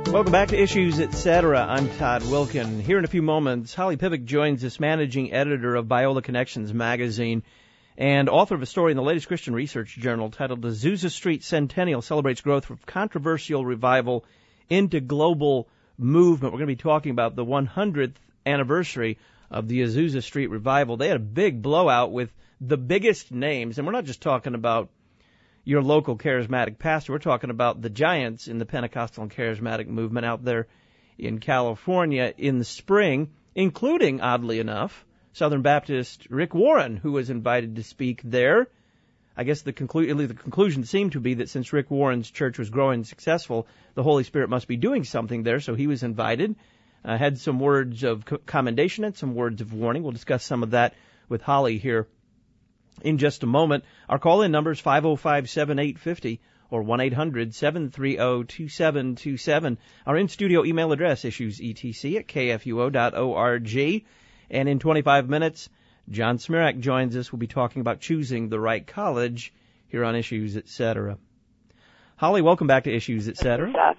Welcome back to Issues, Etc. I'm Todd Wilkin. Here in a few moments, Holly Pivec joins us, managing editor of Biola Connections magazine and author of a story in the latest Christian Research Journal titled Azusa Street Centennial Celebrates Growth from Controversial Revival into Global Movement. We're going to be talking about the 100th anniversary of the Azusa Street Revival. They had a big blowout with the biggest names, and we're not just talking about your local charismatic pastor. We're talking about the giants in the Pentecostal and charismatic movement out there in California in the spring, including, oddly enough, Southern Baptist Rick Warren, who was invited to speak there. I guess the conclusion seemed to be that since Rick Warren's church was growing and successful, the Holy Spirit must be doing something there, so he was invited. Had some words of commendation and some words of warning. We'll discuss some of that with Holly here in just a moment. Our call-in number is 505-7850 or 1-800-730-2727. Our in-studio email address, issuesetc@kfuo.org. And in 25 minutes, John Smirak joins us. We'll be talking about choosing the right college here on Issues, Etc. Holly, welcome back to Issues, Etc.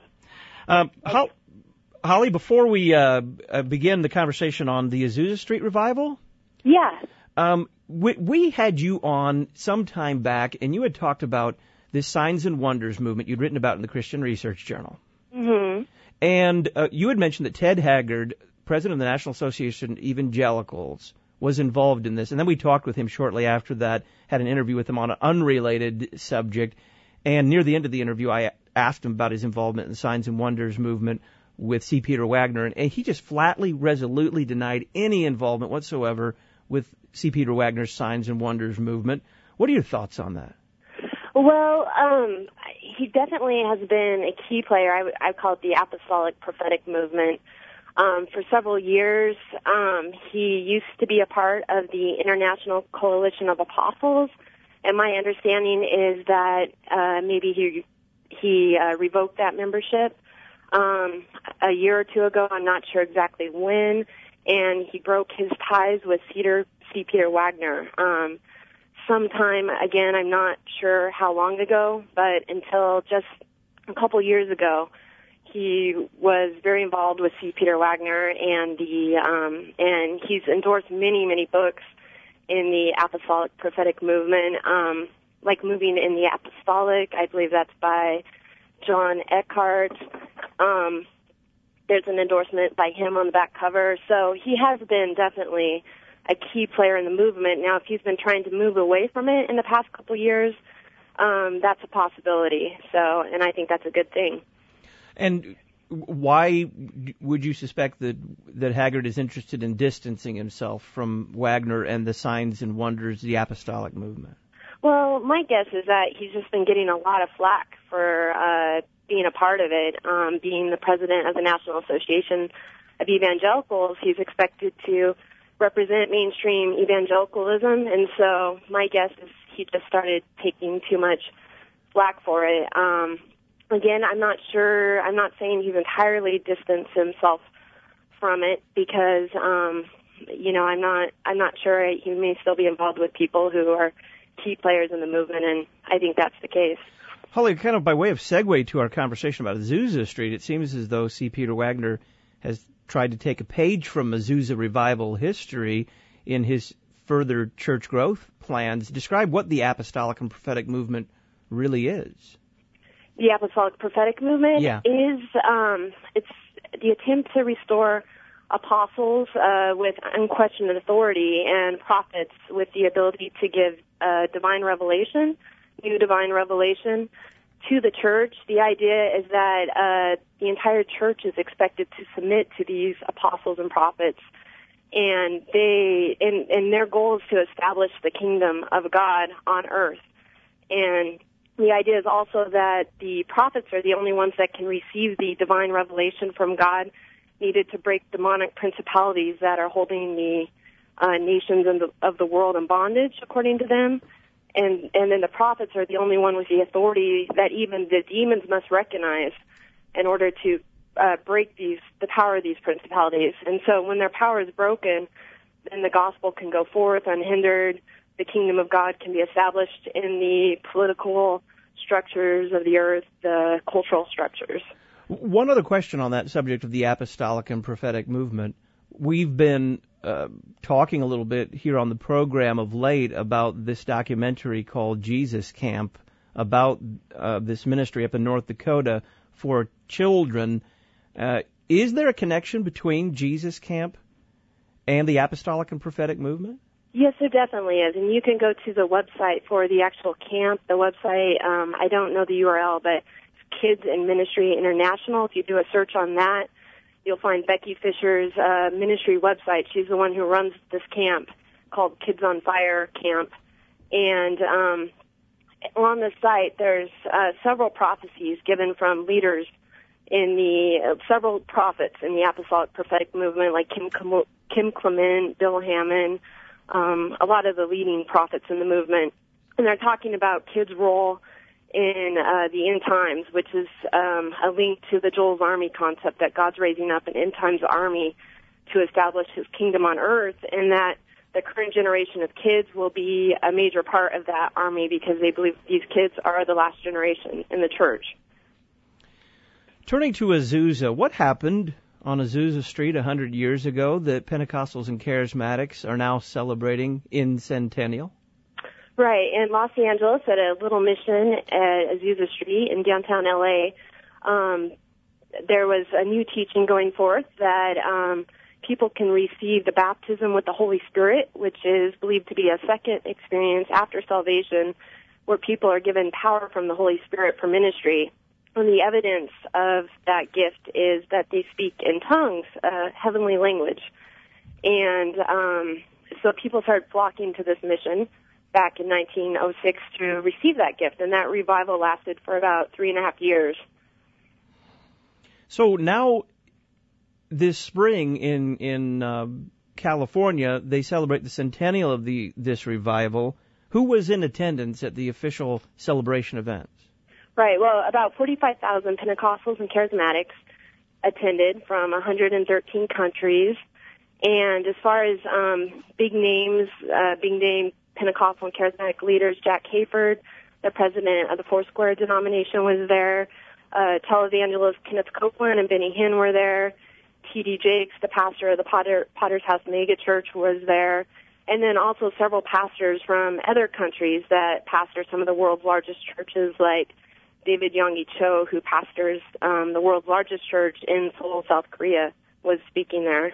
Holly, before we begin the conversation on the Azusa Street Revival, we had you on some time back, and you had talked about this Signs and Wonders movement you'd written about in the Christian Research Journal. Mm-hmm. And you had mentioned that Ted Haggard, president of the National Association of Evangelicals, was involved in this. And then we talked with him shortly after that, had an interview with him on an unrelated subject. And near the end of the interview, I asked him about his involvement in the Signs and Wonders movement with C. Peter Wagner. And he just flatly, resolutely denied any involvement whatsoever with C. Peter Wagner's Signs and Wonders movement. What are your thoughts on that? Well, he definitely has been a key player. I call it the Apostolic Prophetic Movement. For several years, he used to be a part of the International Coalition of Apostles, and my understanding is that maybe he revoked that membership a year or two ago. I'm not sure exactly when, and he broke his ties with C. Peter Wagner. Sometime, again, I'm not sure how long ago, but until just a couple years ago, he was very involved with C. Peter Wagner, and he's endorsed many books in the Apostolic Prophetic Movement, like Moving in the Apostolic. I believe that's by John Eckhart. There's an endorsement by him on the back cover. So he has been definitely a key player in the movement. Now, if he's been trying to move away from it in the past couple years, that's a possibility. So, and I think that's a good thing. And why would you suspect that Haggard is interested in distancing himself from Wagner and the Signs and Wonders, the Apostolic movement? Well, my guess is that he's just been getting a lot of flack for being a part of it. Being the president of the National Association of Evangelicals, he's expected to represent mainstream evangelicalism, and so my guess is he just started taking too much flack for it. Again, I'm not sure. I'm not saying he's entirely distanced himself from it because, I'm not sure. He may still be involved with people who are key players in the movement, and I think that's the case. Holly, kind of by way of segue to our conversation about Azusa Street, it seems as though C. Peter Wagner has tried to take a page from Azusa revival history in his further church growth plans. Describe what the Apostolic and Prophetic movement really is. The Apostolic Prophetic Movement is it's the attempt to restore apostles with unquestioned authority and prophets with the ability to give divine revelation, new divine revelation to the church. The idea is that the entire church is expected to submit to these apostles and prophets, and their goal is to establish the kingdom of God on earth. And the idea is also that the prophets are the only ones that can receive the divine revelation from God needed to break demonic principalities that are holding the nations of the world in bondage, according to them. And then the prophets are the only one with the authority that even the demons must recognize in order to break the power of these principalities. And so when their power is broken, then the gospel can go forth unhindered. The kingdom of God can be established in the political structures of the earth, the cultural structures. One other question on that subject of the apostolic and prophetic movement. We've been talking a little bit here on the program of late about this documentary called Jesus Camp, about this ministry up in North Dakota for children. Is there a connection between Jesus Camp and the apostolic and prophetic movement? Yes, there definitely is. And you can go to the website for the actual camp. The website, I don't know the URL, but it's Kids in Ministry International. If you do a search on that, you'll find Becky Fisher's ministry website. She's the one who runs this camp called Kids on Fire Camp. And on the site, there's several prophecies given from leaders in the several prophets in the apostolic prophetic movement, like Kim Clement, Bill Hammond, a lot of the leading prophets in the movement. And they're talking about kids' role in the end times, which is a link to the Joel's Army concept that God's raising up an end times army to establish his kingdom on earth, and that the current generation of kids will be a major part of that army because they believe these kids are the last generation in the church. Turning to Azusa, what happened on Azusa Street 100 years ago that Pentecostals and Charismatics are now celebrating in Centennial? Right. In Los Angeles at a little mission at Azusa Street in downtown L.A., there was a new teaching going forth that people can receive the baptism with the Holy Spirit, which is believed to be a second experience after salvation where people are given power from the Holy Spirit for ministry. And the evidence of that gift is that they speak in tongues, heavenly language. And so people started flocking to this mission back in 1906 to receive that gift, and that revival lasted for about 3.5 years. So now, this spring in California, they celebrate the centennial of this revival. Who was in attendance at the official celebration events? Right. Well, about 45,000 Pentecostals and Charismatics attended from 113 countries. And as far as big names, Pentecostal and Charismatic leaders, Jack Hayford, the president of the Foursquare denomination, was there. Televangelist Kenneth Copeland and Benny Hinn were there. T.D. Jakes, the pastor of the Potter's House Mega Church, was there. And then also several pastors from other countries that pastor some of the world's largest churches, like David Yonggi Cho, who pastors the world's largest church in Seoul, South Korea, was speaking there.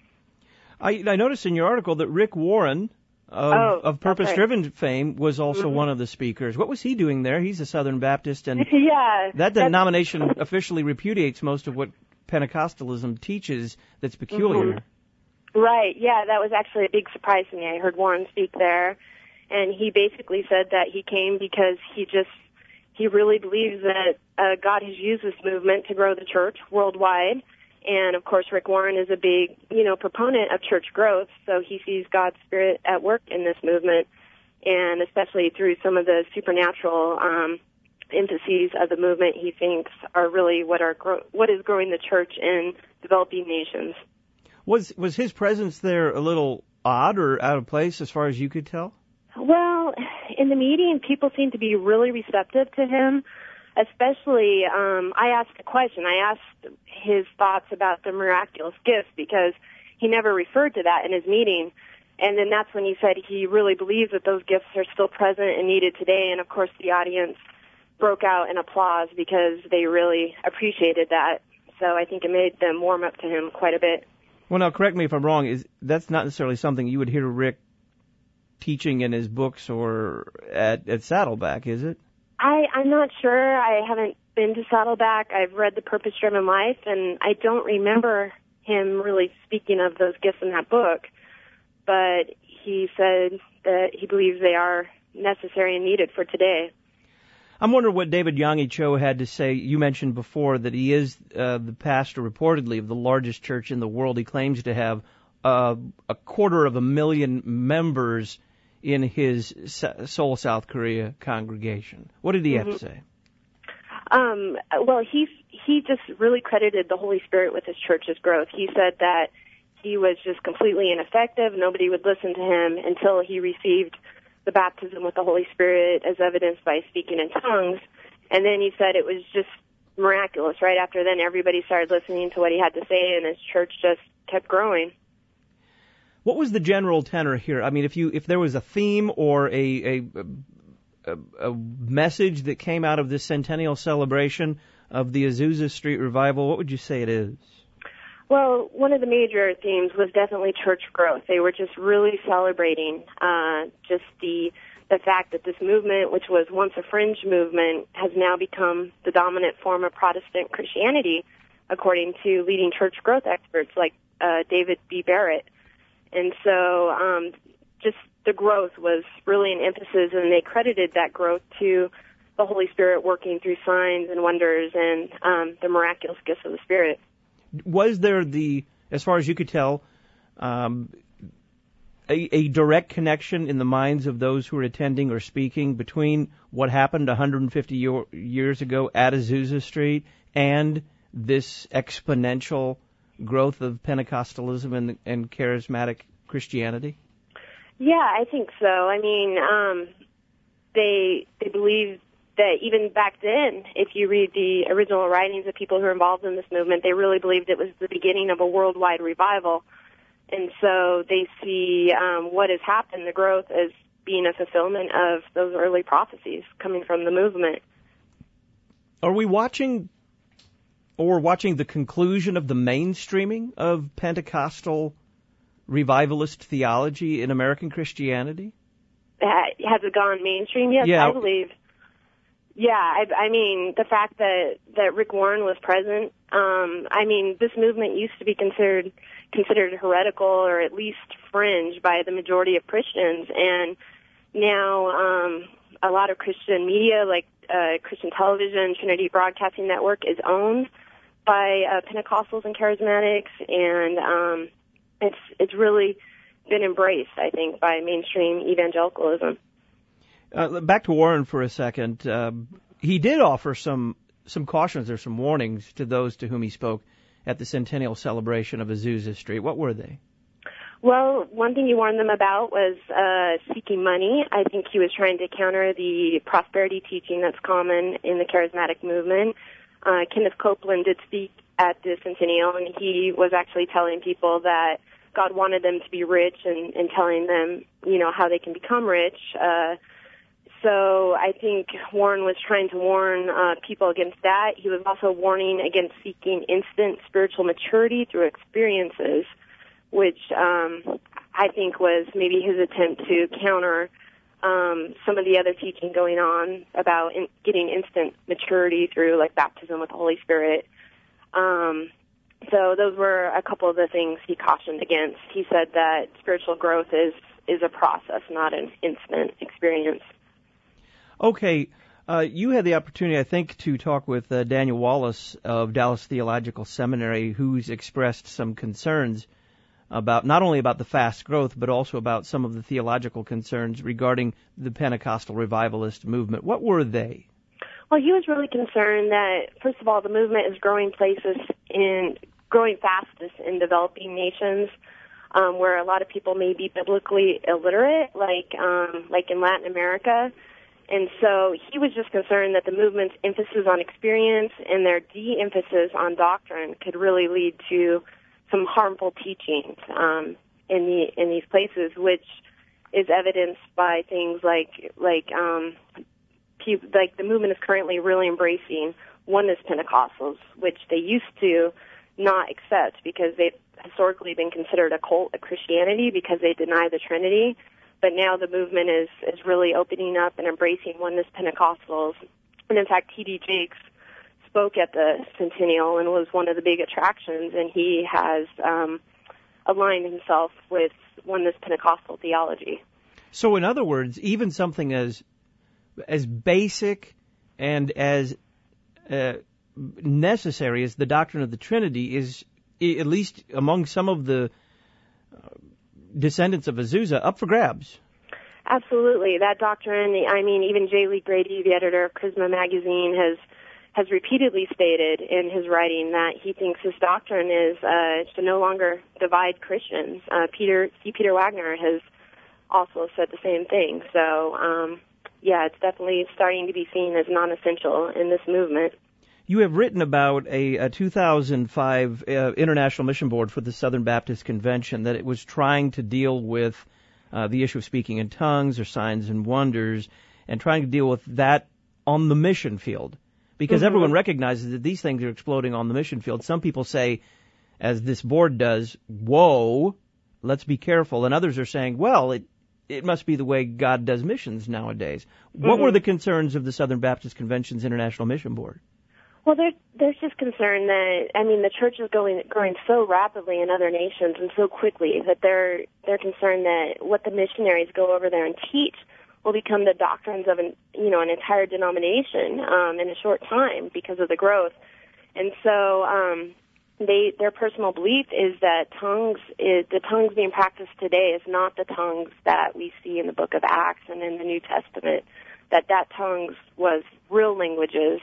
I noticed in your article that Rick Warren of Purpose Driven fame was also one of the speakers. What was he doing there? He's a Southern Baptist, and that denomination officially repudiates most of what Pentecostalism teaches that's peculiar. Right, yeah, that was actually a big surprise to me. I heard Warren speak there, and he basically said that he came because he really believes that God has used this movement to grow the church worldwide. And, of course, Rick Warren is a big, proponent of church growth, so he sees God's Spirit at work in this movement, and especially through some of the supernatural emphases of the movement he thinks are really what is growing the church in developing nations. Was his presence there a little odd or out of place as far as you could tell? Well, in the meeting, people seemed to be really receptive to him. Especially, I asked a question. I asked his thoughts about the miraculous gifts because he never referred to that in his meeting. And then that's when he said he really believes that those gifts are still present and needed today. And, of course, the audience broke out in applause because they really appreciated that. So I think it made them warm up to him quite a bit. Well, now, correct me if I'm wrong. That's not necessarily something you would hear Rick teaching in his books or at Saddleback, is it? I'm not sure. I haven't been to Saddleback. I've read The Purpose-Driven Life, and I don't remember him really speaking of those gifts in that book. But he said that he believes they are necessary and needed for today. I'm wondering what David Yonggi Cho had to say. You mentioned before that he is the pastor, reportedly, of the largest church in the world. He claims to have 250,000 members in his Seoul, South Korea congregation. What did he have to say? Well, he just really credited the Holy Spirit with his church's growth. He said that he was just completely ineffective. Nobody would listen to him until he received the baptism with the Holy Spirit as evidenced by speaking in tongues. And then he said it was just miraculous. Right after then, everybody started listening to what he had to say, and his church just kept growing. What was the general tenor here? I mean, if there was a theme or a message that came out of this centennial celebration of the Azusa Street Revival, what would you say it is? Well, one of the major themes was definitely church growth. They were just really celebrating just the fact that this movement, which was once a fringe movement, has now become the dominant form of Protestant Christianity, according to leading church growth experts like David B. Barrett. And so just the growth was really an emphasis, and they credited that growth to the Holy Spirit working through signs and wonders and the miraculous gifts of the Spirit. Was there as far as you could tell, a direct connection in the minds of those who were attending or speaking between what happened 150 years ago at Azusa Street and this exponential growth of Pentecostalism and charismatic Christianity? Yeah, I think so. I mean, they believe that even back then, if you read the original writings of people who were involved in this movement, they really believed it was the beginning of a worldwide revival. And so they see what has happened, the growth, as being a fulfillment of those early prophecies coming from the movement. Are we watching the conclusion of the mainstreaming of Pentecostal revivalist theology in American Christianity? Has it gone mainstream? Yes, yeah. I believe. Yeah, I mean, the fact that Rick Warren was present, I mean, this movement used to be considered heretical or at least fringe by the majority of Christians, and now a lot of Christian media, like Christian television, Trinity Broadcasting Network, is owned by Pentecostals and Charismatics, and it's really been embraced, I think, by mainstream evangelicalism. Back to Warren for a second. He did offer some cautions or some warnings to those to whom he spoke at the centennial celebration of Azusa Street. What were they? Well, one thing he warned them about was seeking money. I think he was trying to counter the prosperity teaching that's common in the charismatic movement. Kenneth Copeland did speak at the centennial, and he was actually telling people that God wanted them to be rich and telling them, how they can become rich. So I think Warren was trying to warn people against that. He was also warning against seeking instant spiritual maturity through experiences, which I think was maybe his attempt to counter some of the other teaching going on about getting instant maturity through, like, baptism with the Holy Spirit. So those were a couple of the things he cautioned against. He said that spiritual growth is a process, not an instant experience. Okay. You had the opportunity, I think, to talk with Daniel Wallace of Dallas Theological Seminary, who's expressed some concerns about not only about the fast growth, but also about some of the theological concerns regarding the Pentecostal revivalist movement. What were they? Well, he was really concerned that, first of all, the movement is growing fastest in developing nations, where a lot of people may be biblically illiterate, like in Latin America. And so he was just concerned that the movement's emphasis on experience and their de-emphasis on doctrine could really lead to some harmful teachings in these places, which is evidenced by things like the movement is currently really embracing oneness Pentecostals, which they used to not accept because they've historically been considered a cult of Christianity because they deny the Trinity. But now the movement is really opening up and embracing oneness Pentecostals. And in fact, T.D. Jakes spoke at the Centennial and was one of the big attractions, and he has aligned himself with oneness Pentecostal theology. So in other words, even something as basic and as necessary as the doctrine of the Trinity is, at least among some of the descendants of Azusa, up for grabs. Absolutely. That doctrine, I mean, even J. Lee Grady, the editor of Charisma Magazine, has repeatedly stated in his writing that he thinks this doctrine is to no longer divide Christians. Peter Wagner has also said the same thing. So, it's definitely starting to be seen as non-essential in this movement. You have written about a 2005 International Mission Board for the Southern Baptist Convention, that it was trying to deal with the issue of speaking in tongues or signs and wonders, and trying to deal with that on the mission field. Because everyone recognizes that these things are exploding on the mission field. Some people say, as this board does, whoa, let's be careful. And others are saying, well, it must be the way God does missions nowadays. What were the concerns of the Southern Baptist Convention's International Mission Board? Well, there's just concern that, the church is growing so rapidly in other nations and so quickly that they're concerned that what the missionaries go over there and teach will become the doctrines of an entire denomination in a short time because of the growth. And so their personal belief is that the tongues being practiced today is not the tongues that we see in the book of Acts and in the New Testament, that tongues was real languages,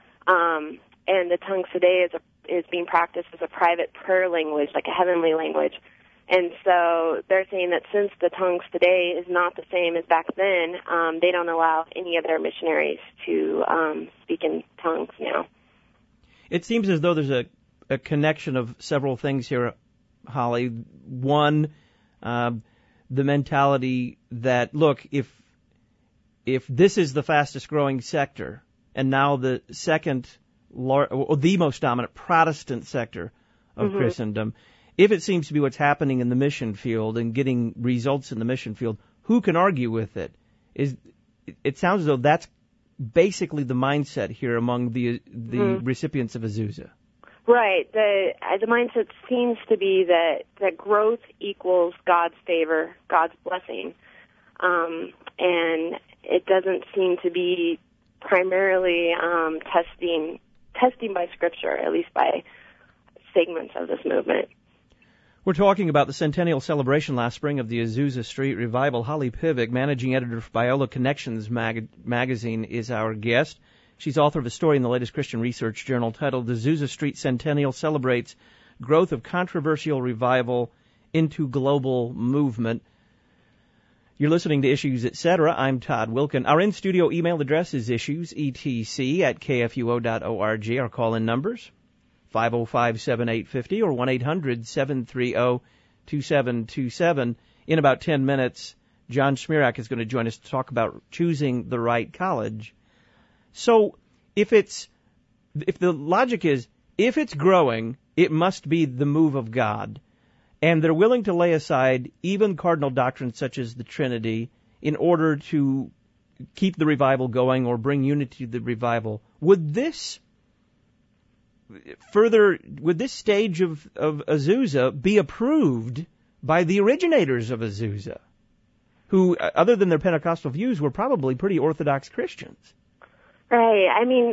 and the tongues today is being practiced as a private prayer language, like a heavenly language. And so they're saying that since the tongues today is not the same as back then, they don't allow any of their missionaries to speak in tongues now. It seems as though there's a connection of several things here, Holly. One, the mentality that, look, if this is the fastest growing sector, and now the the most dominant Protestant sector of Christendom, if it seems to be what's happening in the mission field and getting results in the mission field, who can argue with it? It sounds as though that's basically the mindset here among the recipients of Azusa. Right. The mindset seems to be that growth equals God's favor, God's blessing, and it doesn't seem to be primarily testing by Scripture, at least by segments of this movement. We're talking about the centennial celebration last spring of the Azusa Street Revival. Holly Pivec, managing editor of Biola Connections magazine, is our guest. She's author of a story in the latest Christian Research Journal titled "The Azusa Street Centennial Celebrates Growth of Controversial Revival into Global Movement." You're listening to Issues, Etc. I'm Todd Wilken. Our in-studio email address is issuesetc@kfuo.org. Our call-in numbers, 505-7850 or 1-800-730-2727. In about 10 minutes, John Smirak is going to join us to talk about choosing the right college. So if the logic is, if it's growing, it must be the move of God, and they're willing to lay aside even cardinal doctrines such as the Trinity in order to keep the revival going or bring unity to the revival, would this stage of Azusa be approved by the originators of Azusa, who, other than their Pentecostal views, were probably pretty Orthodox Christians? Right.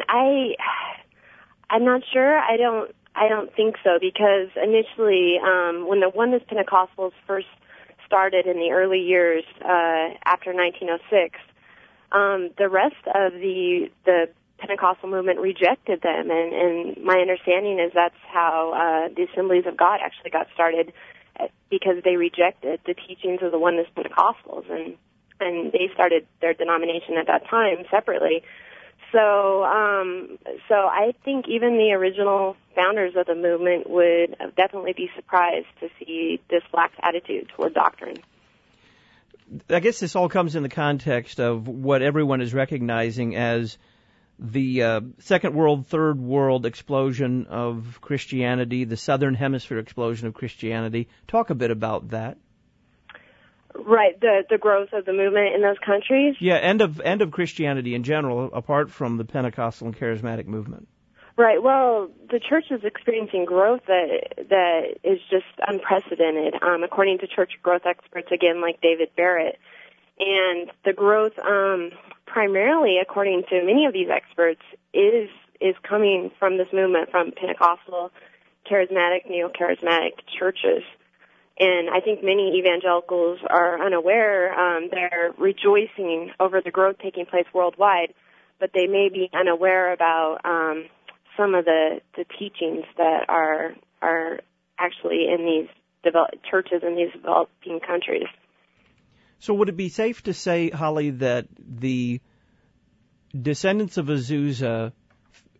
I'm not sure. I don't think so, because initially, when the Oneness Pentecostals first started in the early years after 1906, the rest of the Pentecostal movement rejected them, and my understanding is that's how the Assemblies of God actually got started, because they rejected the teachings of the Oneness Pentecostals, and they started their denomination at that time separately. So I think even the original founders of the movement would definitely be surprised to see this lax attitude toward doctrine. I guess this all comes in the context of what everyone is recognizing as the Second World, Third World explosion of Christianity, the Southern Hemisphere explosion of Christianity. Talk a bit about that. Right, the growth of the movement in those countries. Yeah, end of Christianity in general, apart from the Pentecostal and Charismatic movement. Right. Well, the church is experiencing growth that is just unprecedented, according to church growth experts, again, like David Barrett. And the growth, primarily, according to many of these experts, is coming from this movement from Pentecostal, Charismatic, Neo-Charismatic churches. And I think many evangelicals are unaware. They're rejoicing over the growth taking place worldwide, but they may be unaware about some of the teachings that are actually in these churches in these developing countries. So would it be safe to say, Holly, that the descendants of Azusa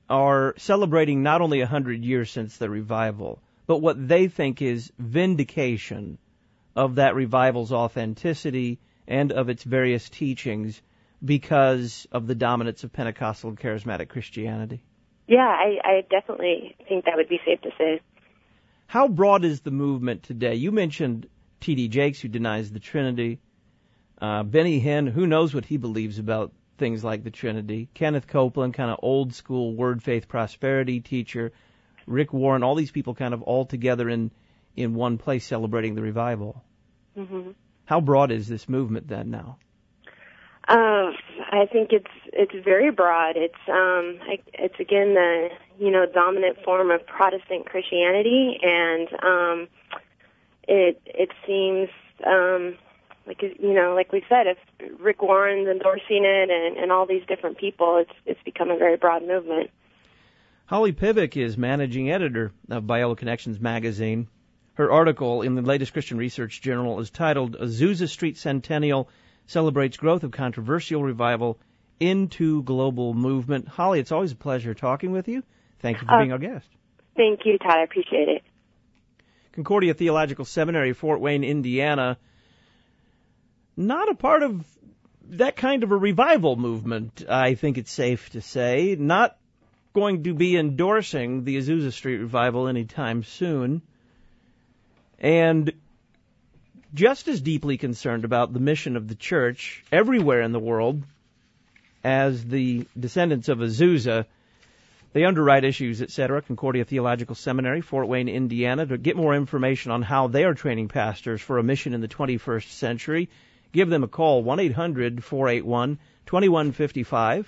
are celebrating not only 100 years since the revival, but what they think is vindication of that revival's authenticity and of its various teachings because of the dominance of Pentecostal and charismatic Christianity? Yeah, I definitely think that would be safe to say. How broad is the movement today? You mentioned T.D. Jakes, who denies the Trinity. Benny Hinn, who knows what he believes about things like the Trinity. Kenneth Copeland, kind of old school word, faith, prosperity teacher. Rick Warren, all these people kind of all together in one place celebrating the revival. Mm-hmm. How broad is this movement then now? I think it's very broad. It's again the dominant form of Protestant Christianity, and it seems like we said, if Rick Warren's endorsing it and all these different people, it's become a very broad movement. Holly Pivec is managing editor of Biola Connections magazine. Her article in the latest Christian Research Journal is titled Azusa Street Centennial Celebrates Growth of Controversial Revival into Global Movement. Holly, it's always a pleasure talking with you. Thank you for being our guest. Thank you, Todd. I appreciate it. Concordia Theological Seminary, Fort Wayne, Indiana. Not a part of that kind of a revival movement, I think it's safe to say. Not going to be endorsing the Azusa Street Revival anytime soon. And just as deeply concerned about the mission of the church everywhere in the world as the descendants of Azusa. They underwrite issues, etc. Concordia Theological Seminary, Fort Wayne, Indiana. To get more information on how they are training pastors for a mission in the 21st century, give them a call, 1-800-481-2155,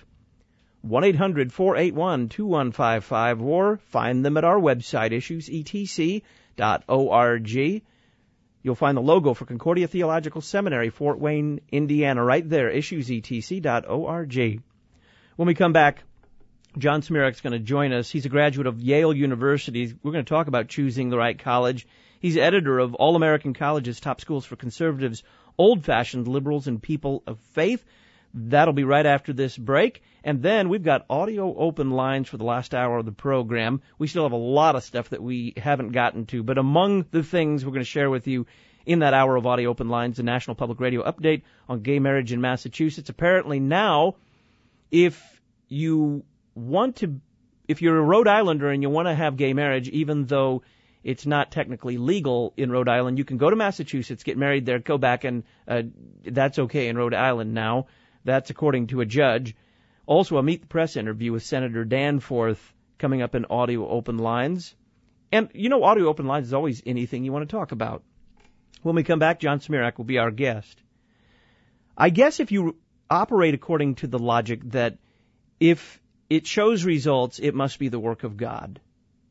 1-800-481-2155, or find them at our website, issuesetc.org. You'll find the logo for Concordia Theological Seminary, Fort Wayne, Indiana, right there, issuesetc.org. When we come back, John Smirek's going to join us. He's a graduate of Yale University. We're going to talk about choosing the right college. He's editor of All-American Colleges, Top Schools for Conservatives, Old-Fashioned Liberals, and People of Faith. That'll be right after this break. And then we've got audio open lines for the last hour of the program. We still have a lot of stuff that we haven't gotten to, but among the things we're going to share with you in that hour of audio open lines, the National Public Radio update on gay marriage in Massachusetts. Apparently now, if you're a Rhode Islander and you want to have gay marriage, even though it's not technically legal in Rhode Island, you can go to Massachusetts, get married there, go back, and that's okay in Rhode Island now. That's according to a judge. Also, a Meet the Press interview with Senator Danforth coming up in audio open lines. And, audio open lines is always anything you want to talk about. When we come back, John Smirek will be our guest. I guess if you operate according to the logic that if it shows results, it must be the work of God,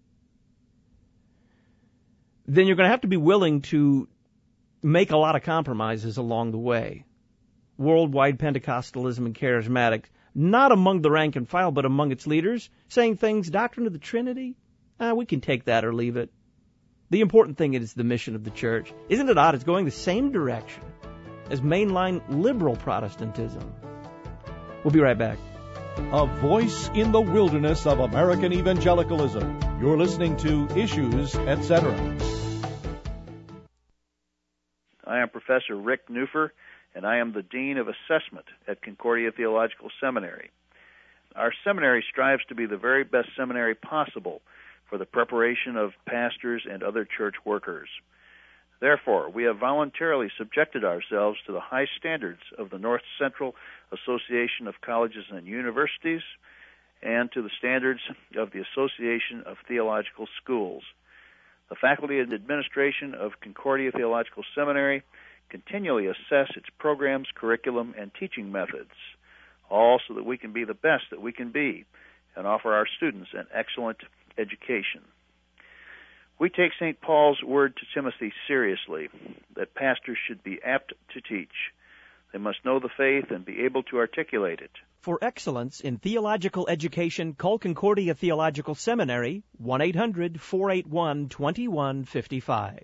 then you're going to have to be willing to make a lot of compromises along the way. Worldwide Pentecostalism and charismatic, not among the rank and file, but among its leaders, saying things, doctrine of the Trinity, we can take that or leave it. The important thing is the mission of the church. Isn't it odd? It's going the same direction as mainline liberal Protestantism. We'll be right back. A voice in the wilderness of American evangelicalism. You're listening to Issues, etc. I am Professor Rick Neufer, and I am the Dean of Assessment at Concordia Theological Seminary. Our seminary strives to be the very best seminary possible for the preparation of pastors and other church workers. Therefore, we have voluntarily subjected ourselves to the high standards of the North Central Association of Colleges and Universities and to the standards of the Association of Theological Schools. The faculty and administration of Concordia Theological Seminary continually assess its programs, curriculum, and teaching methods, all so that we can be the best that we can be and offer our students an excellent education. We take St. Paul's word to Timothy seriously, that pastors should be apt to teach. They must know the faith and be able to articulate it. For excellence in theological education, call Concordia Theological Seminary, 1-800-481-2155.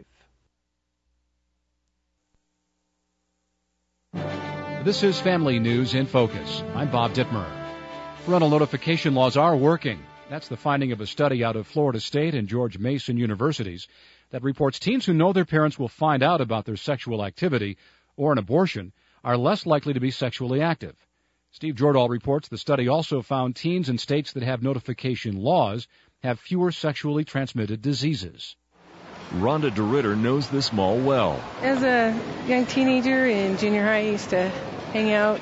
This is Family News in Focus. I'm Bob Dittmer. Parental notification laws are working. That's the finding of a study out of Florida State and George Mason universities that reports teens who know their parents will find out about their sexual activity or an abortion are less likely to be sexually active. Steve Jordahl reports the study also found teens in states that have notification laws have fewer sexually transmitted diseases. Rhonda DeRitter knows this mall well. As a young teenager in junior high, I used to hang out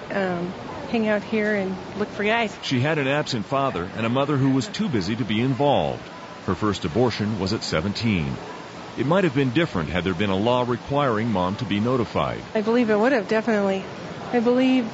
here and look for guys. She had an absent father and a mother who was too busy to be involved. Her first abortion was at 17. It might have been different had there been a law requiring mom to be notified. I believe it would have, definitely. I believe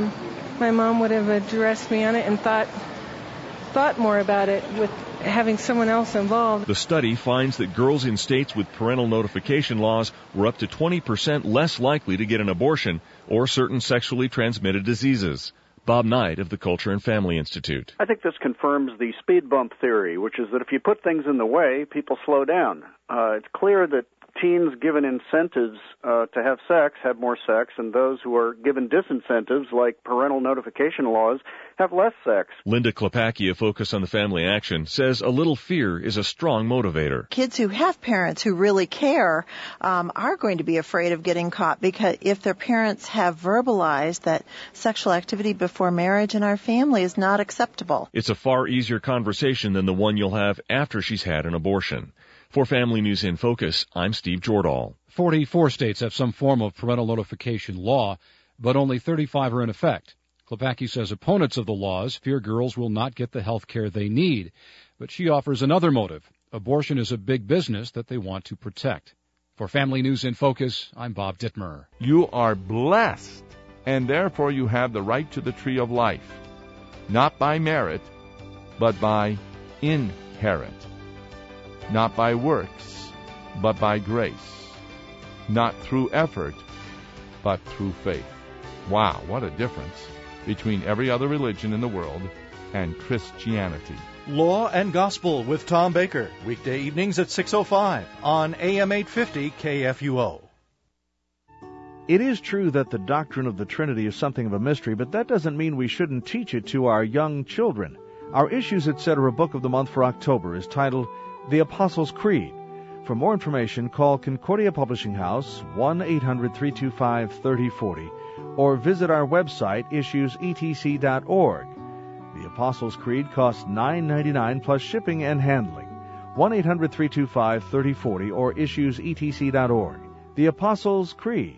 my mom would have addressed me on it and thought more about it with having someone else involved. The study finds that girls in states with parental notification laws were up to 20% less likely to get an abortion or certain sexually transmitted diseases. Bob Knight of the Culture and Family Institute. I think this confirms the speed bump theory, which is that if you put things in the way, people slow down. It's clear that teens given incentives to have sex have more sex, and those who are given disincentives, like parental notification laws, have less sex. Linda Klepacki of Focus on the Family Action says a little fear is a strong motivator. Kids who have parents who really care are going to be afraid of getting caught, because if their parents have verbalized that sexual activity before marriage in our family is not acceptable. It's a far easier conversation than the one you'll have after she's had an abortion. For Family News in Focus, I'm Steve Jordahl. 44 states have some form of parental notification law, but only 35 are in effect. Klepacki says opponents of the laws fear girls will not get the health care they need, but she offers another motive. Abortion is a big business that they want to protect. For Family News in Focus, I'm Bob Dittmer. You are blessed, and therefore you have the right to the tree of life, not by merit, but by inherit. Not by works, but by grace. Not through effort, but through faith. Wow, what a difference between every other religion in the world and Christianity. Law and Gospel with Tom Baker, weekday evenings at 6:05 on AM 850 KFUO. It is true that the doctrine of the Trinity is something of a mystery, but that doesn't mean we shouldn't teach it to our young children. Our Issues Etc. book of the month for October is titled The Apostles' Creed. For more information, call Concordia Publishing House, 1-800-325-3040, or visit our website, issuesetc.org. The Apostles' Creed costs $9.99 plus shipping and handling. 1-800-325-3040 or issuesetc.org. The Apostles' Creed.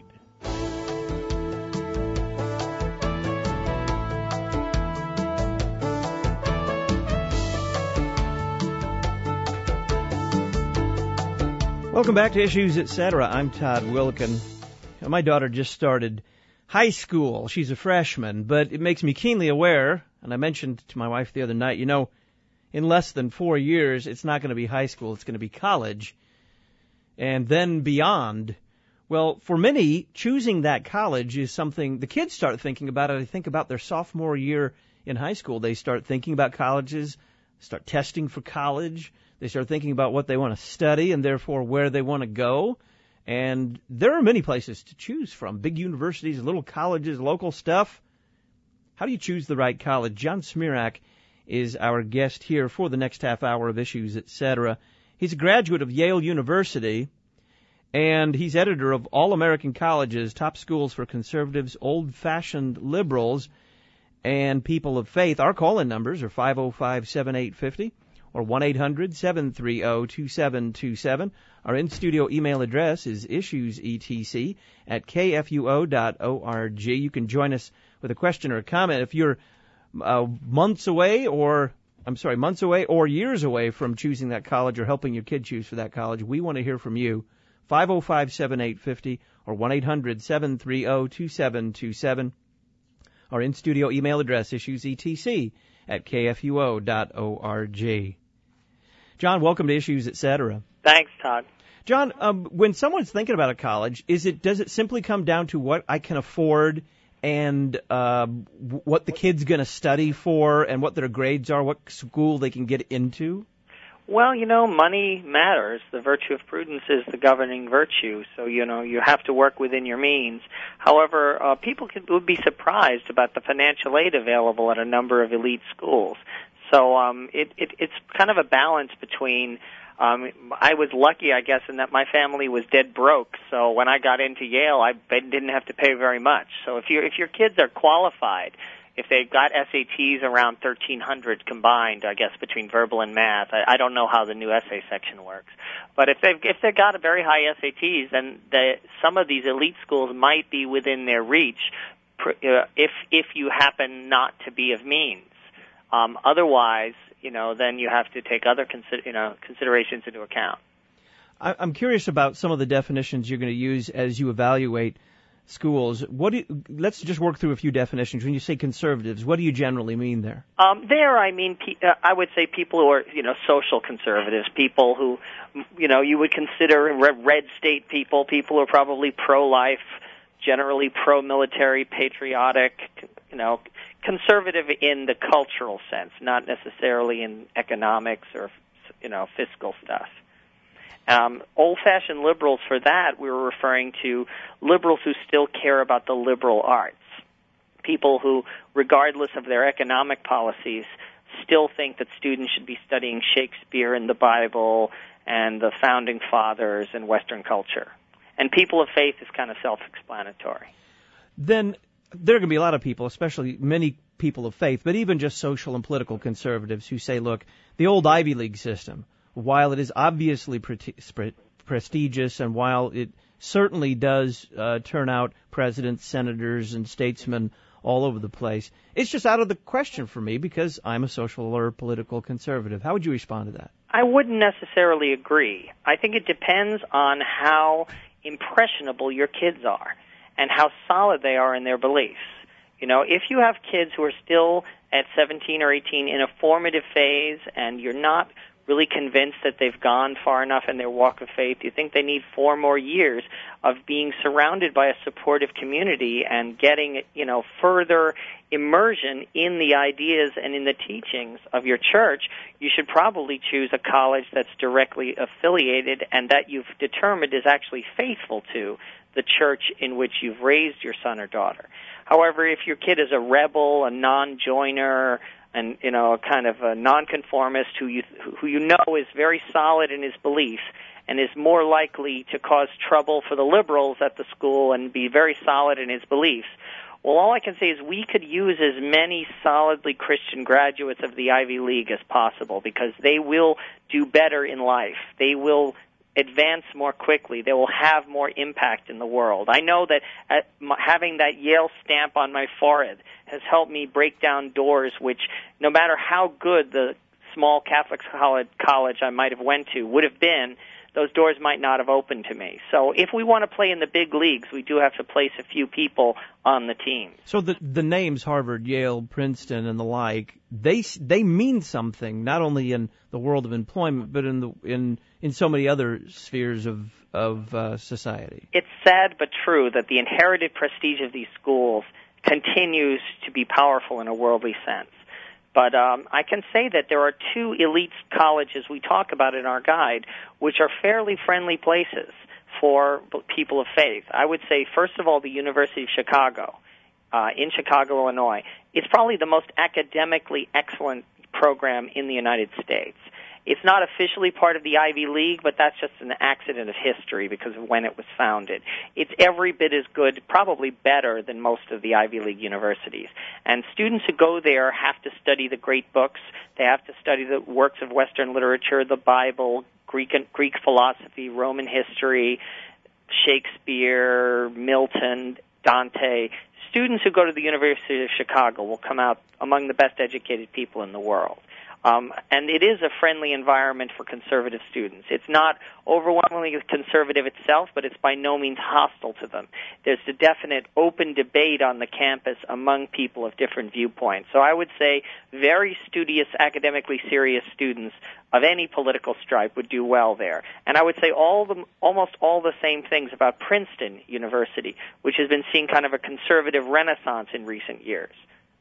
Welcome back to Issues Etc. I'm Todd Wilkin. My daughter just started high school. She's a freshman, but it makes me keenly aware, and I mentioned to my wife the other night, in less than 4 years, it's not going to be high school, it's going to be college, and then beyond. Well, for many, choosing that college is something the kids start thinking about. I think about their sophomore year in high school. They start thinking about colleges, start testing for college. They start thinking about what they want to study and therefore where they want to go. And there are many places to choose from, big universities, little colleges, local stuff. How do you choose the right college? John Smirak is our guest here for the next half hour of Issues Etc. He's a graduate of Yale University, and he's editor of All American Colleges, Top Schools for Conservatives, Old-Fashioned Liberals, and People of Faith. Our call-in numbers are 505-7850. or 1-800-730-2727. Our in-studio email address is issuesetc@kfuo.org. You can join us with a question or a comment. If you're months away or years away from choosing that college or helping your kid choose for that college, we want to hear from you. 505-7850 or 1-800-730-2727. Our in-studio email address, issuesetc@kfuo.org. John, welcome to Issues Etc. Thanks, Todd. John, when someone's thinking about a college, does it simply come down to what I can afford and what the kid's going to study for and what their grades are, what school they can get into? Well, money matters. The virtue of prudence is the governing virtue. So, you have to work within your means. However, people would be surprised about the financial aid available at a number of elite schools. So it's kind of a balance between. I was lucky, I guess, in that my family was dead broke. So when I got into Yale, I didn't have to pay very much. So if your kids are qualified, if they've got SATs around 1,300 combined, I guess between verbal and math, I don't know how the new essay section works. But if they've got a very high SATs, then some of these elite schools might be within their reach. If you happen not to be of means. Otherwise, then you have to take other considerations into account. I'm curious about some of the definitions you're going to use as you evaluate schools. Let's just work through a few definitions. When you say conservatives, what do you generally mean there? I mean, I would say people who are, social conservatives, people who, you would consider red state people who are probably pro-life, generally pro-military, patriotic, conservative in the cultural sense, not necessarily in economics or, fiscal stuff. Old-fashioned liberals, for that, we were referring to liberals who still care about the liberal arts, people who, regardless of their economic policies, still think that students should be studying Shakespeare and the Bible and the Founding Fathers and Western culture. And people of faith is kind of self-explanatory. Then there are going to be a lot of people, especially many people of faith, but even just social and political conservatives who say, look, the old Ivy League system, while it is obviously prestigious and while it certainly does turn out presidents, senators, and statesmen all over the place, it's just out of the question for me because I'm a social or political conservative. How would you respond to that? I wouldn't necessarily agree. I think it depends on how impressionable your kids are and how solid they are in their beliefs. If you have kids who are still at 17 or 18 in a formative phase and you're not really convinced that they've gone far enough in their walk of faith, you think they need 4 more years of being surrounded by a supportive community and getting, further immersion in the ideas and in the teachings of your church, you should probably choose a college that's directly affiliated and that you've determined is actually faithful to the church in which you've raised your son or daughter. However, if your kid is a rebel, a non-joiner, and kind of a nonconformist who you know is very solid in his beliefs and is more likely to cause trouble for the liberals at the school and be very solid in his beliefs, well, all I can say is we could use as many solidly Christian graduates of the Ivy League as possible because they will do better in life. They will advance more quickly. They will have more impact in the world. I know that having that Yale stamp on my forehead has helped me break down doors which, no matter how good the small Catholic college I might have went to would have been, those doors might not have opened to me. So if we want to play in the big leagues, we do have to place a few people on the team. So the names Harvard, Yale, Princeton, and the like, they mean something, not only in the world of employment, but in so many other spheres of society. It's sad but true that the inherited prestige of these schools continues to be powerful in a worldly sense. But I can say that there are 2 elite colleges we talk about in our guide, which are fairly friendly places for people of faith. I would say, first of all, the University of Chicago in Chicago, Illinois. It's probably the most academically excellent program in the United States. It's not officially part of the Ivy League, but that's just an accident of history because of when it was founded. It's every bit as good, probably better than most of the Ivy League universities. And students who go there have to study the great books. They have to study the works of Western literature, the Bible, Greek philosophy, Roman history, Shakespeare, Milton, Dante. Students who go to the University of Chicago will come out among the best educated people in the world. And it is a friendly environment for conservative students. It's not overwhelmingly conservative itself, but it's by no means hostile to them. There's a definite open debate on the campus among people of different viewpoints. So I would say very studious, academically serious students of any political stripe would do well there. And I would say almost all the same things about Princeton University, which has been seeing kind of a conservative renaissance in recent years.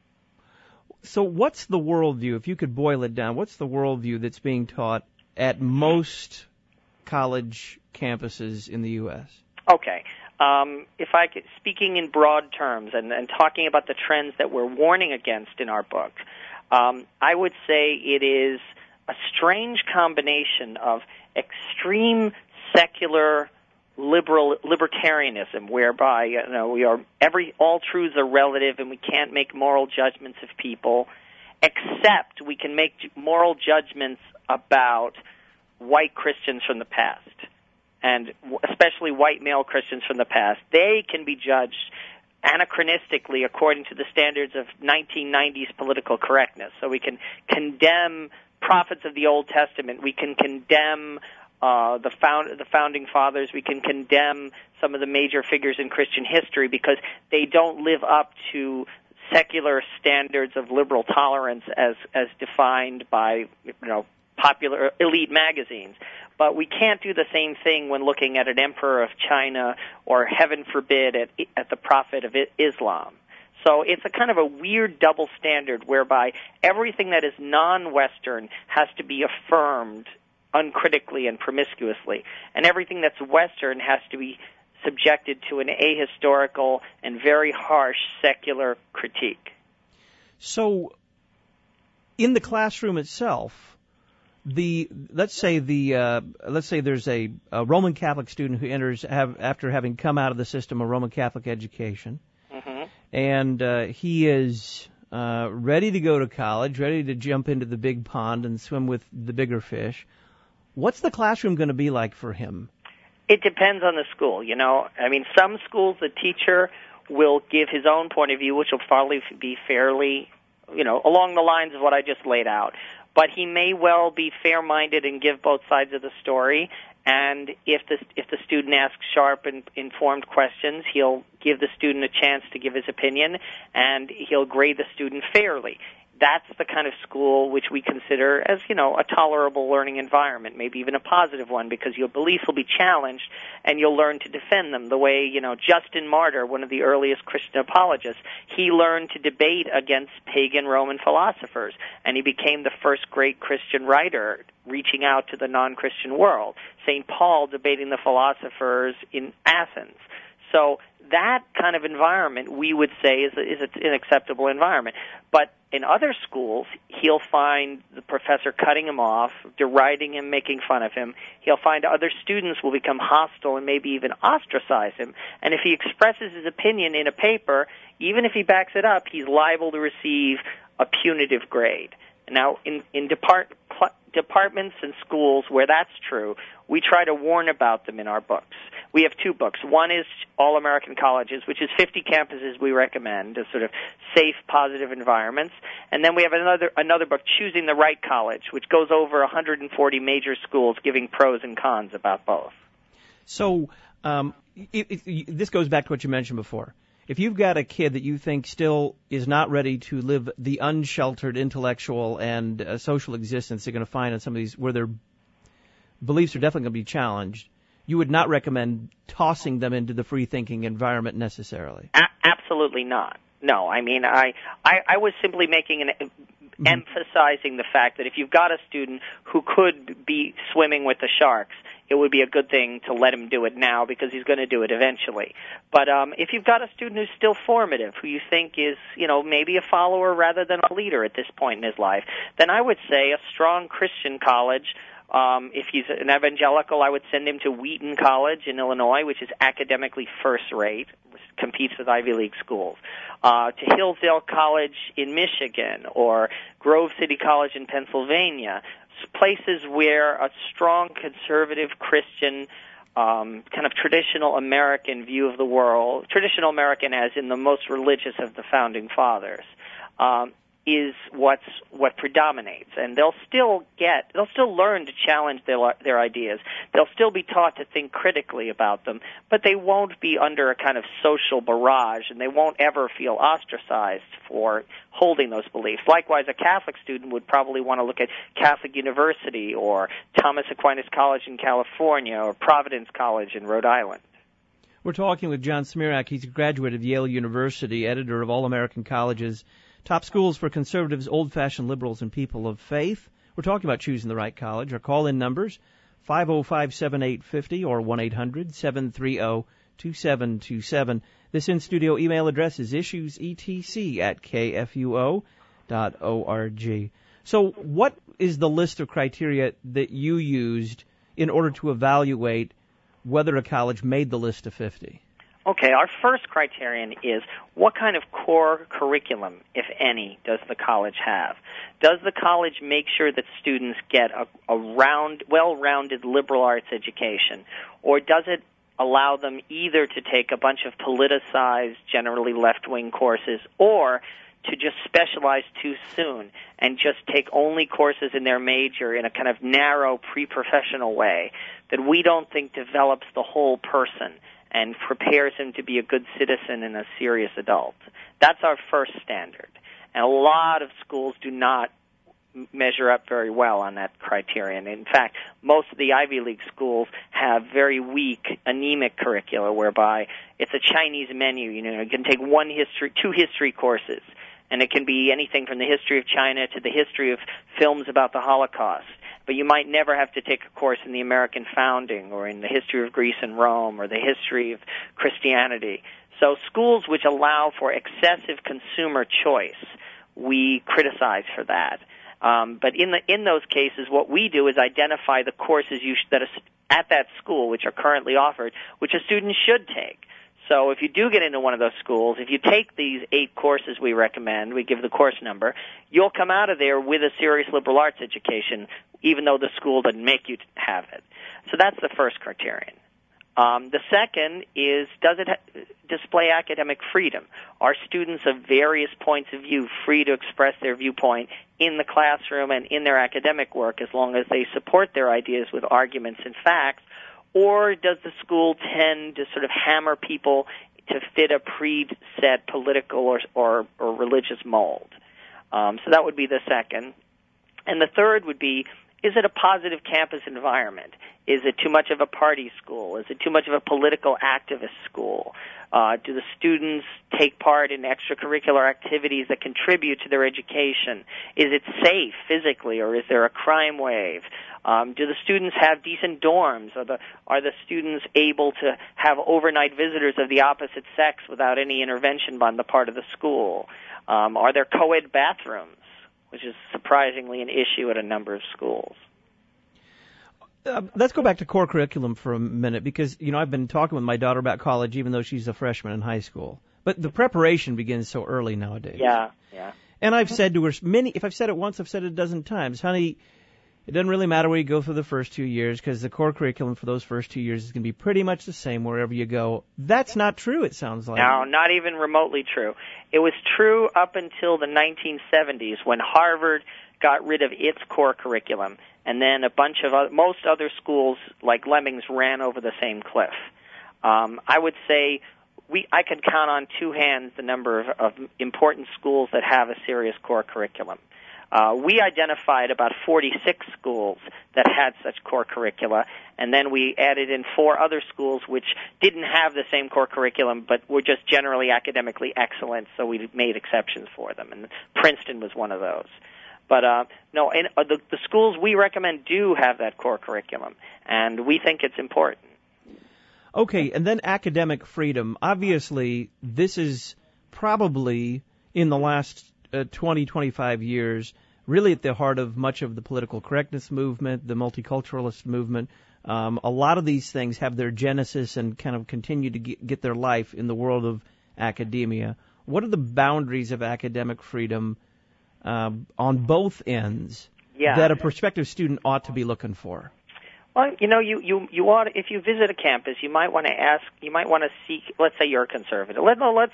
So what's the worldview, if you could boil it down, what's the worldview that's being taught at most college campuses in the U.S.? Okay. If I could, speaking in broad terms and talking about the trends that we're warning against in our book, I would say it is a strange combination of extreme secular libertarianism, whereby all truths are relative and we can't make moral judgments of people, except we can make moral judgments about white Christians from the past, and especially white male Christians from the past. They can be judged anachronistically according to the standards of 1990s political correctness. So we can condemn prophets of the Old Testament. We can condemn the founding fathers. We can condemn some of the major figures in Christian history because they don't live up to secular standards of liberal tolerance as defined by popular elite magazines. But we can't do the same thing when looking at an emperor of China or, heaven forbid, at the prophet of Islam. So it's a kind of a weird double standard whereby everything that is non-Western has to be affirmed uncritically and promiscuously, and everything that's Western has to be subjected to an ahistorical and very harsh secular critique. So, in the classroom itself, let's say there's a Roman Catholic student who enters after having come out of the system of Roman Catholic education, and he is ready to go to college, ready to jump into the big pond and swim with the bigger fish. What's the classroom going to be like for him? It depends on the school, some schools, the teacher will give his own point of view, which will probably be fairly, along the lines of what I just laid out. But he may well be fair-minded and give both sides of the story. And if the student asks sharp and informed questions, he'll give the student a chance to give his opinion, and he'll grade the student fairly. That's the kind of school which we consider as, a tolerable learning environment, maybe even a positive one, because your beliefs will be challenged and you'll learn to defend them. The way, Justin Martyr, one of the earliest Christian apologists, he learned to debate against pagan Roman philosophers, and he became the first great Christian writer reaching out to the non-Christian world. St. Paul debating the philosophers in Athens. So that kind of environment, we would say, is an acceptable environment. But in other schools, he'll find the professor cutting him off, deriding him, making fun of him. He'll find other students will become hostile and maybe even ostracize him. And if he expresses his opinion in a paper, even if he backs it up, he's liable to receive a punitive grade. Now, in departments and schools where that's true, we try to warn about them in our books. We have two books. One is All American Colleges, which is 50 campuses we recommend as sort of safe, positive environments. And then we have another book, Choosing the Right College, which goes over 140 major schools, giving pros and cons about both. So this goes back to what you mentioned before. If you've got a kid that you think still is not ready to live the unsheltered intellectual and social existence they're going to find in some of these where their beliefs are definitely going to be challenged, you would not recommend tossing them into the free-thinking environment necessarily. Absolutely not. No, I was simply emphasizing the fact that if you've got a student who could be swimming with the sharks, it would be a good thing to let him do it now because he's going to do it eventually. But if you've got a student who's still formative, who you think is, maybe a follower rather than a leader at this point in his life, then I would say a strong Christian college. If he's an evangelical, I would send him to Wheaton College in Illinois, which is academically first rate, competes with Ivy League schools, to Hillsdale College in Michigan or Grove City College in Pennsylvania, places where a strong conservative Christian kind of traditional American view of the world, traditional American as in the most religious of the founding fathers, is what predominates, and they'll still learn to challenge their ideas. They'll still be taught to think critically about them, but they won't be under a kind of social barrage, and they won't ever feel ostracized for holding those beliefs. Likewise, a Catholic student would probably want to look at Catholic University or Thomas Aquinas College in California or Providence College in Rhode Island. We're talking with John Smirak. He's a graduate of Yale University, editor of All American Colleges, Top Schools for Conservatives, Old-Fashioned Liberals, and People of Faith. We're talking about choosing the right college. Our call-in numbers, 505-7850 or 1-800-730-2727. This in-studio email address is issuesetc@kfuo.org. So what is the list of criteria that you used in order to evaluate whether a college made the list of 50? Okay, our first criterion is what kind of core curriculum, if any, does the college have? Does the college make sure that students get a well-rounded liberal arts education, or does it allow them either to take a bunch of politicized, generally left-wing courses, or to just specialize too soon and just take only courses in their major in a kind of narrow pre-professional way that we don't think develops the whole person and prepares him to be a good citizen and a serious adult. That's our first standard. And a lot of schools do not measure up very well on that criterion. In fact, most of the Ivy League schools have very weak, anemic curricula whereby it's a Chinese menu. You can take two history courses, and it can be anything from the history of China to the history of films about the Holocaust. But you might never have to take a course in the American founding or in the history of Greece and Rome or the history of Christianity. So schools which allow for excessive consumer choice, we criticize for that. But in those cases, what we do is identify the courses that are at that school, which are currently offered, which a student should take. So if you do get into one of those schools, if you take these 8 courses we recommend, we give the course number, you'll come out of there with a serious liberal arts education, even though the school didn't make you have it. So that's the first criterion. The second is, does it display academic freedom? Are students of various points of view free to express their viewpoint in the classroom and in their academic work as long as they support their ideas with arguments and facts? Or does the school tend to sort of hammer people to fit a preset political or religious mold? So that would be the second. And the third would be, is it a positive campus environment? Is it too much of a party school? Is it too much of a political activist school? Do the students take part in extracurricular activities that contribute to their education? Is it safe physically, or is there a crime wave? Do the students have decent dorms? Are the students able to have overnight visitors of the opposite sex without any intervention on the part of the school? Are there co-ed bathrooms, which is surprisingly an issue at a number of schools? Let's go back to core curriculum for a minute, because, I've been talking with my daughter about college, even though she's a freshman in high school. But the preparation begins so early nowadays. Yeah. And I've said to her if I've said it once, I've said it a dozen times, honey, it doesn't really matter where you go for the first 2 years, because the core curriculum for those first 2 years is going to be pretty much the same wherever you go. That's not true, it sounds like. No, not even remotely true. It was true up until the 1970s when Harvard got rid of its core curriculum, and then most other schools like Lemmings ran over the same cliff. I would say I could count on 2 hands the number of important schools that have a serious core curriculum. We identified about 46 schools that had such core curricula, and then we added in 4 other schools which didn't have the same core curriculum but were just generally academically excellent, so we made exceptions for them, and Princeton was one of those. But the schools we recommend do have that core curriculum, and we think it's important. Okay, and then academic freedom. Obviously, this is probably, in the last 20, 25 years, really at the heart of much of the political correctness movement, the multiculturalist movement. A lot of these things have their genesis and kind of continue to get their life in the world of academia. What are the boundaries of academic freedom on both ends that a prospective student ought to be looking for? Well, you ought to, if you visit a campus, you might want to seek. Let's say you're a conservative. Let's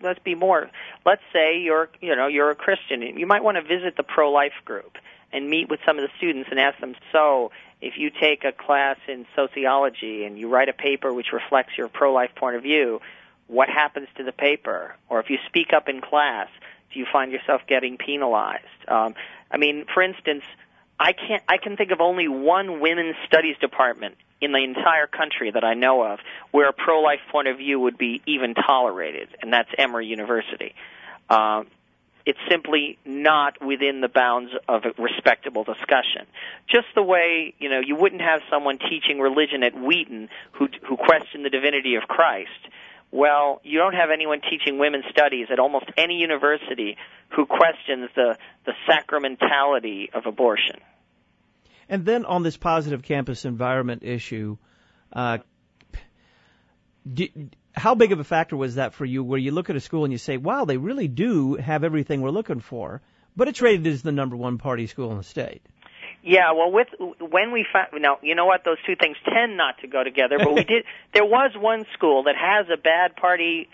say you're a Christian. You might want to visit the pro-life group and meet with some of the students and ask them, so if you take a class in sociology and you write a paper which reflects your pro-life point of view, what happens to the paper? Or if you speak up in class, do you find yourself getting penalized? For instance, I can think of only one women's studies department in the entire country that I know of where a pro-life point of view would be even tolerated, and that's Emory University. It's simply not within the bounds of a respectable discussion. Just the way, you wouldn't have someone teaching religion at Wheaton who questioned the divinity of Christ well, you don't have anyone teaching women's studies at almost any university who questions the sacramentality of abortion. And then on this positive campus environment issue, how big of a factor was that for you, where you look at a school and you say, wow, they really do have everything we're looking for, but it's rated as the number one party school in the state? Yeah, well, when we found, now, you know what, those two things tend not to go together, but we did, there was one school that has a bad party,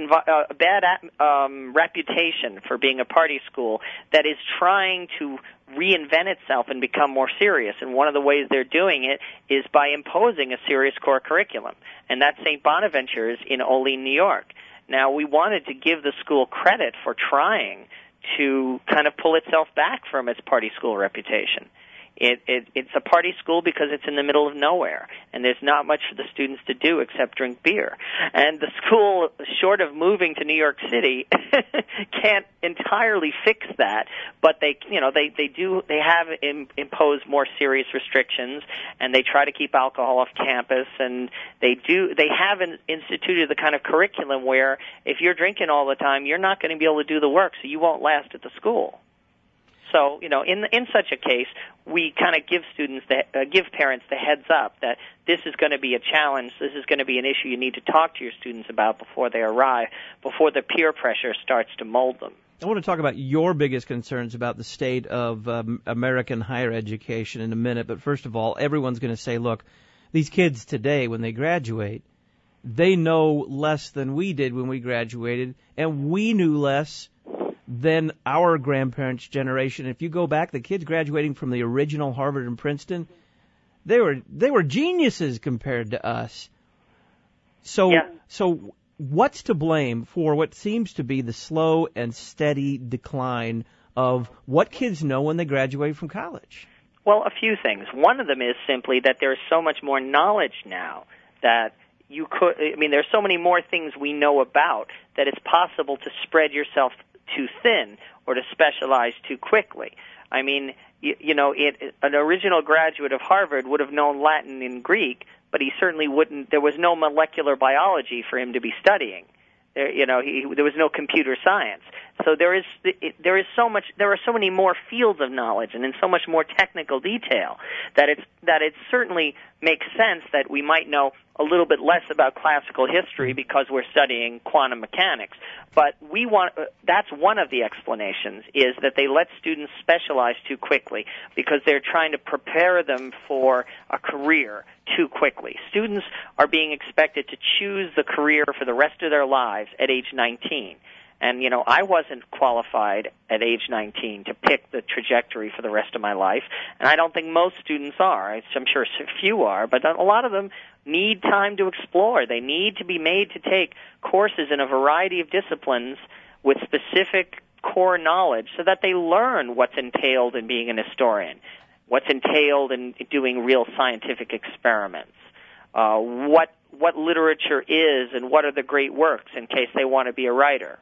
reputation for being a party school that is trying to reinvent itself and become more serious. And one of the ways they're doing it is by imposing a serious core curriculum. And that's St. Bonaventure's in Olean, New York. Now, we wanted to give the school credit for trying to kind of pull itself back from its party school reputation. It's a party school because it's in the middle of nowhere, and there's not much for the students to do except drink beer. And the school, short of moving to New York City, can't entirely fix that. But they have imposed more serious restrictions, and they try to keep alcohol off campus, and they have instituted the kind of curriculum where if you're drinking all the time, you're not going to be able to do the work, so you won't last at the school. So, in such a case, we kind of give parents the heads up that this is going to be a challenge, this is going to be an issue you need to talk to your students about before they arrive, before the peer pressure starts to mold them. I want to talk about your biggest concerns about the state of American higher education in a minute, but first of all, everyone's going to say, look, these kids today, when they graduate, they know less than we did when we graduated, and we knew less than our grandparents' generation. If you go back, the kids graduating from the original Harvard and Princeton, they were geniuses compared to us. So what's to blame for what seems to be the slow and steady decline of what kids know when they graduate from college? Well, a few things. One of them is simply that there's so much more knowledge now that there's so many more things we know about that it's possible to spread yourself too thin or to specialize too quickly. I mean, an original graduate of Harvard would have known Latin and Greek, but he certainly wouldn't. There was no molecular biology for him to be studying. There was no computer science. So there are so many more fields of knowledge and in so much more technical detail that it certainly makes sense that we might know a little bit less about classical history because we're studying quantum mechanics. But that's one of the explanations, is that they let students specialize too quickly because they're trying to prepare them for a career too quickly. Students are being expected to choose the career for the rest of their lives at age 19. And, I wasn't qualified at age 19 to pick the trajectory for the rest of my life, and I don't think most students are. I'm sure few are, but a lot of them need time to explore. They need to be made to take courses in a variety of disciplines with specific core knowledge so that they learn what's entailed in being an historian, what's entailed in doing real scientific experiments, what literature is and what are the great works in case they want to be a writer.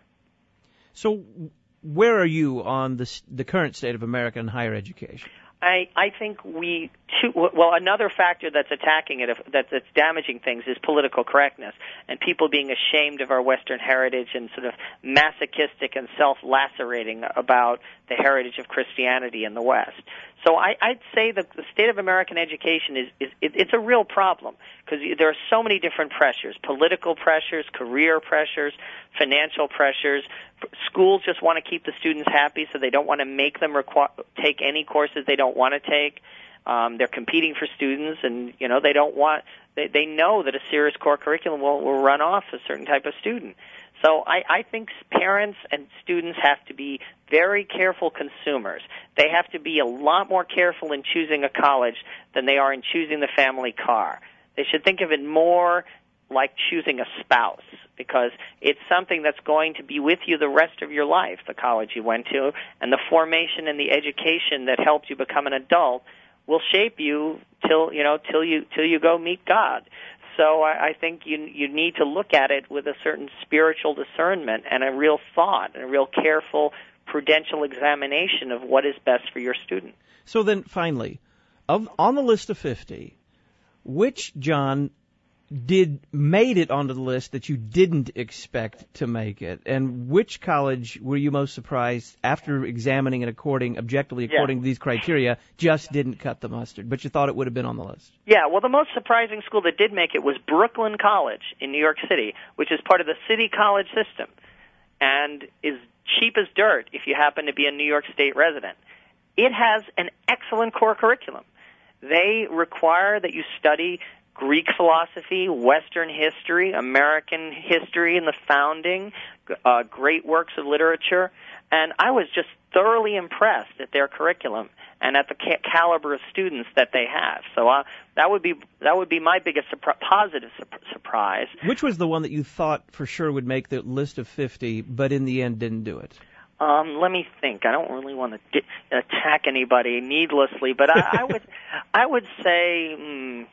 So where are you on the current state of American higher education? I think another factor that's attacking it, that's damaging things, is political correctness and people being ashamed of our Western heritage and sort of masochistic and self-lacerating about the heritage of Christianity in the West. So I'd say that the state of American education it's a real problem because there are so many different pressures: political pressures, career pressures, financial pressures. Schools just want to keep the students happy, so they don't want to make them take any courses they don't want to take. They're competing for students, and they don't want. They know that a serious core curriculum will run off a certain type of student. So I think parents and students have to be very careful consumers. They have to be a lot more careful in choosing a college than they are in choosing the family car. They should think of it more like choosing a spouse, because it's something that's going to be with you the rest of your life, the college you went to, and the formation and the education that helped you become an adult will shape you till you go meet God. So I think you need to look at it with a certain spiritual discernment and a real thought and a real careful, prudential examination of what is best for your student. So then, finally, on the list of 50, which, John, made it onto the list that you didn't expect to make it? And which college were you most surprised after examining it objectively according to these criteria, just didn't cut the mustard, but you thought it would have been on the list? Yeah, well, the most surprising school that did make it was Brooklyn College in New York City, which is part of the City College system and is cheap as dirt if you happen to be a New York State resident. It has an excellent core curriculum. They require that you study Greek philosophy, Western history, American history and the founding, great works of literature, and I was just thoroughly impressed at their curriculum and at the caliber of students that they have. So that would be my biggest positive surprise. Which was the one that you thought for sure would make the list of 50, but in the end didn't do it? Let me think. I don't really want to attack anybody needlessly, but I would say.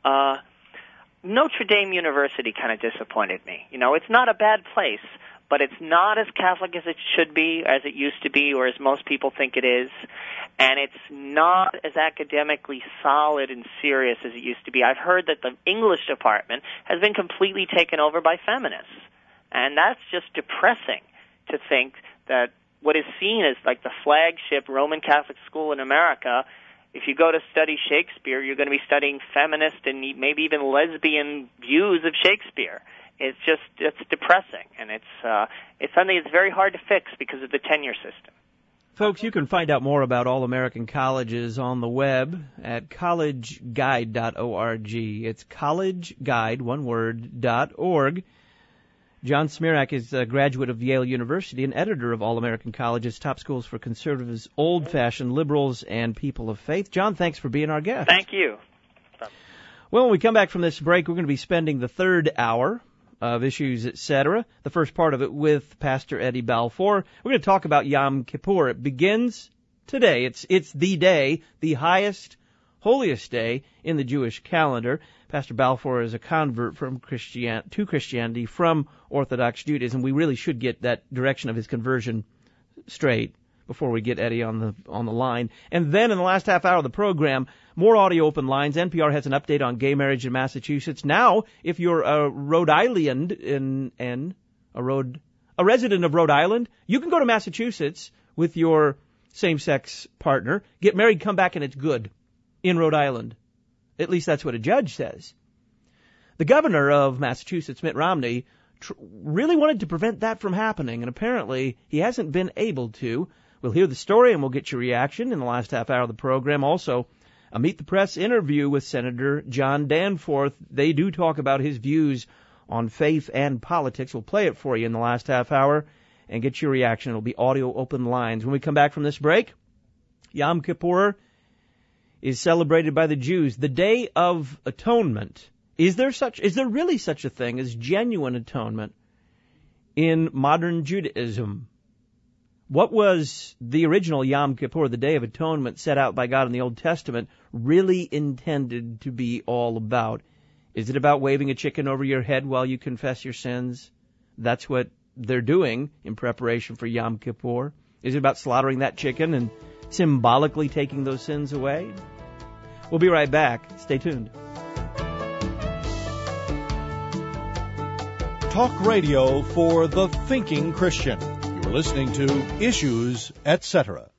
Notre Dame University kind of disappointed me. You know, it's not a bad place, but it's not as Catholic as it should be, as it used to be, or as most people think it is. And it's not as academically solid and serious as it used to be. I've heard that the English department has been completely taken over by feminists. And that's just depressing to think that what is seen as like the flagship Roman Catholic school in America, if you go to study Shakespeare, you're going to be studying feminist and maybe even lesbian views of Shakespeare. It's depressing, and it's something that's very hard to fix because of the tenure system. Folks, you can find out more about All American Colleges on the web at collegeguide.org. It's collegeguide, one word, .org. John Smirak is a graduate of Yale University and editor of All American Colleges, top schools for conservatives, old-fashioned liberals, and people of faith. John, thanks for being our guest. Thank you. Well, when we come back from this break, we're going to be spending the third hour of Issues, Etc., the first part of it with Pastor Eddie Balfour. We're going to talk about Yom Kippur. It begins today. It's the day, the highest, holiest day in the Jewish calendar. Pastor Balfour is a convert to Christianity from Orthodox Judaism. We really should get that direction of his conversion straight before we get Eddie on the line. And then in the last half hour of the program, more audio open lines. NPR has an update on gay marriage in Massachusetts. Now, if you're a Rhode Island a resident of Rhode Island, you can go to Massachusetts with your same-sex partner, get married, come back, and it's good in Rhode Island. At least that's what a judge says. The governor of Massachusetts, Mitt Romney, really wanted to prevent that from happening, and apparently he hasn't been able to. We'll hear the story, and we'll get your reaction in the last half hour of the program. Also, a Meet the Press interview with Senator John Danforth. They do talk about his views on faith and politics. We'll play it for you in the last half hour and get your reaction. It'll be audio open lines. When we come back from this break, Yom Kippur is celebrated by the Jews, the Day of Atonement. Is there really such a thing as genuine atonement in modern Judaism? What was the original Yom Kippur, the Day of Atonement, set out by God in the Old Testament, really intended to be all about? Is it about waving a chicken over your head while you confess your sins? That's what they're doing in preparation for Yom Kippur. Is it about slaughtering that chicken and symbolically taking those sins away? We'll be right back. Stay tuned. Talk radio for the thinking Christian. You're listening to Issues, Etc.